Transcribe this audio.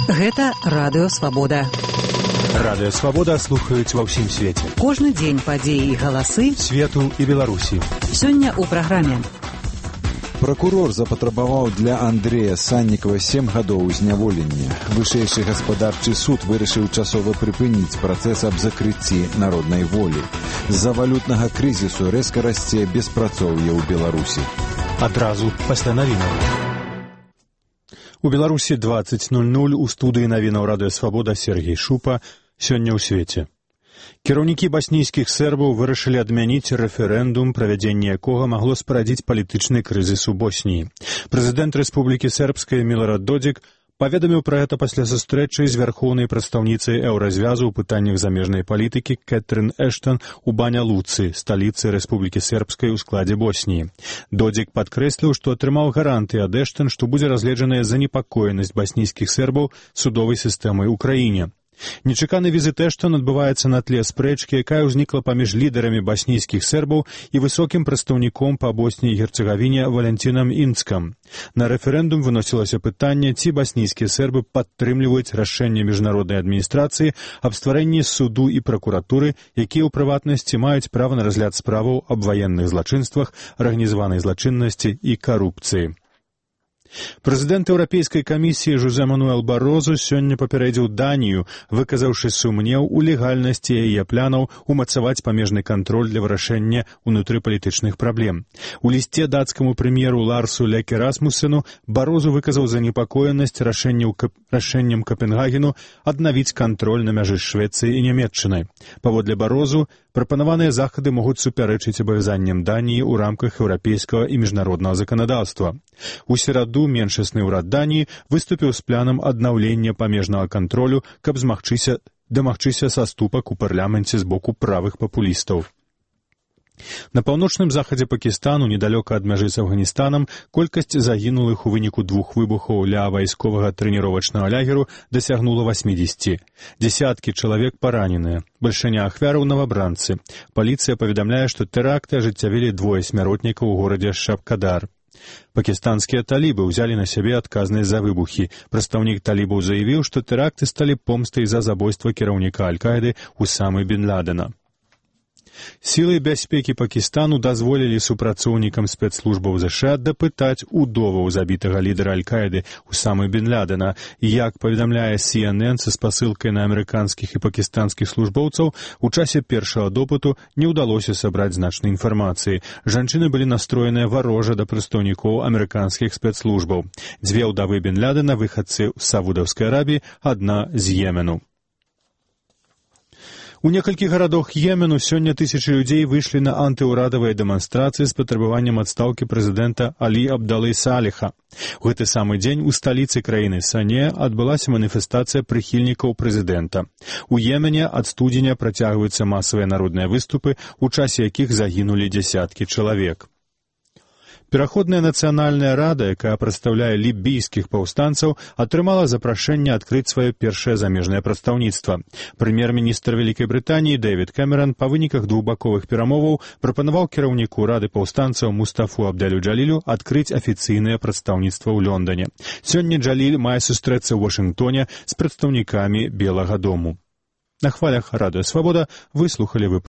Гэта Радыё Свабода. Радыё Свабода слухаюць ва ўсім свеце. Кожны дзень падзеі і галасы свету і Беларусі. Сёння ў праграме. Пракурор запатрабаваў для Андрэя Саннікава 7 гадоў зняволення. Вышэйшы гаспадарчы суд вырашыў часова прыпыніць працэс аб закрыцці народнай волі. З-за валютнага крызісу рэзка расце беспрацоўе ў Беларусі. Адразу пасля навінаў. У Беларусі 20:00 у студыі навінаў Радыё Свабода Сергей Шупа. Сёння ў свеце. Кіраўнікі баснійскіх сербаў вырашылі адмяніць рэферэндум, правядзенне якога магло спарадзіць палітычны крызіс у Босніі. Прэзідэнт Рэспублікі Сербскай Милорад Додик паведаміў пра гэта пасля сустрэчы з вярхоўнай прадстаўніцай Еўразвязу ў пытаннях замежнай палітыкі Кэтрин Эштон у Баня-Луцы, сталіцы Рэспублікі Сербскай у складзе Босніі. Додик падкрэсліў, што атрымаў гарантыі ад Эштон, што будзе разгледжаная занепакоенасць баснійскіх сербаў судовай сістэмай у краіне. Нечаканы візіт Эштон адбываецца на тле спрэчкі, якая ўзнікла паміж лідарамі баснійскіх сербаў і высокім прадстаўніком па Боснії і Герцегавіне Валентинам Інцкам. На рэферэндум выносілася пытанне, ці баснійскія сербы падтрымліваюць рашэнне міжнароднай адміністрацыі аб стварэнні суду і пракуратуры, якія ў прыватнасці маюць права на разгляд справаў аб ваенных злачынствах, арганізаванай злачыннасці і карупцыі. Прэзідэнт Еўрапейскай камісіі Жозе Мануэл Барозу сёння папярэдзіў Данію, выказаўшы сумнеў у легальнасці яе планаў умацаваць памежны кантроль для вырашэння унутрыпалітычных праблем. У лісце дацкаму прэм'еру Ларсу Леке Расмуссену Барозу выказаў занепакоенасць рашэннем Капенгагену аднавіць кантроль на мяжы з Швецыяй і Нямецчынай. Паводле Барозу, прапанаваныя захады могуць супярэчыць абавязанням Даніі ў рамках еўрапейскага і міжнароднага заканадаўства. У сераду меншасны ўрад Даніі выступіў з планам аднаўлення памежнага кантролю, каб дамагчыся саступак у парламенце з боку правых папулістаў. На паўночным захадзе Пакістану, недалёка ад мяжы з Афганістанам, колькасць загінулых у выніку 2 выбухаў ля вайсковага трэніровачнага лагеру дасягнула 80. Дзесяткі чалавек параненыя. Бальшыня ахвяраў новабранцы. Паліцыя паведамляе, што тэракты ажыццявілі 2 смяротнікаў у горадзе Шабкадар. Пакістанскія талібы ўзялі на сябе адказнасць за выбухі. Прадстаўнік талібаў заявіў, што тэракты сталі помстай за забойства кіраўніка Аль-Каіды Усамы бен Ладена. Сілы бяспекі Пакістану дазволілі супрацоўнікам спецслужбаў ЗША дапытаць удоваў забітага лідара Аль-Каіды Усамы бен Ладена. Як паведамляе CNN са спасылкай на амерыканскіх і пакістанскіх службоўцаў, у часе першага допыту не ўдалося сабраць значнай інфармацыі. Жанчыны былі настроеныя варожа да прадстаўнікоў амерыканскіх спецслужбаў. 2 ўдавы бен Ладена, выхадцы з Саудаўскай Арабіі, адна з Йемену. У некалькіх гарадах Йемену сёння тысячы людзей выйшлі на антыўрадавыя дэманстрацыі з патрабаваннем адстаўкі прэзідэнта Алі Абдалы Саліха. У гэты самы дзень у сталіцы краіны Сане адбылася маніфестацыя прыхільнікаў прэзідэнта. У Йемене ад студзеня працягваюцца масавыя народныя выступы, у часе якіх загінулі дзясяткі чалавек. Пераходная нацыянальная рада, якая прадстаўляе лібійскіх паўстанцаў, атрымала запрашэнне адкрыць сваё першае замежнае прадстаўніцтва. Прэм'ер-міністр Вялікай Брытаніі Дэвід Кэмеран па выніках двухбаковых перамоваў прапанаваў кіраўніку рады паўстанцаў Мустафу Абдалю Джалілю адкрыць афіцыйнае прадстаўніцтва ў Лондане. Сёння Джаліль мае сустрэцца ў Вашынгтоне з прадстаўнікамі Белага дому. На хвалях Радыё Свабода вы слухалі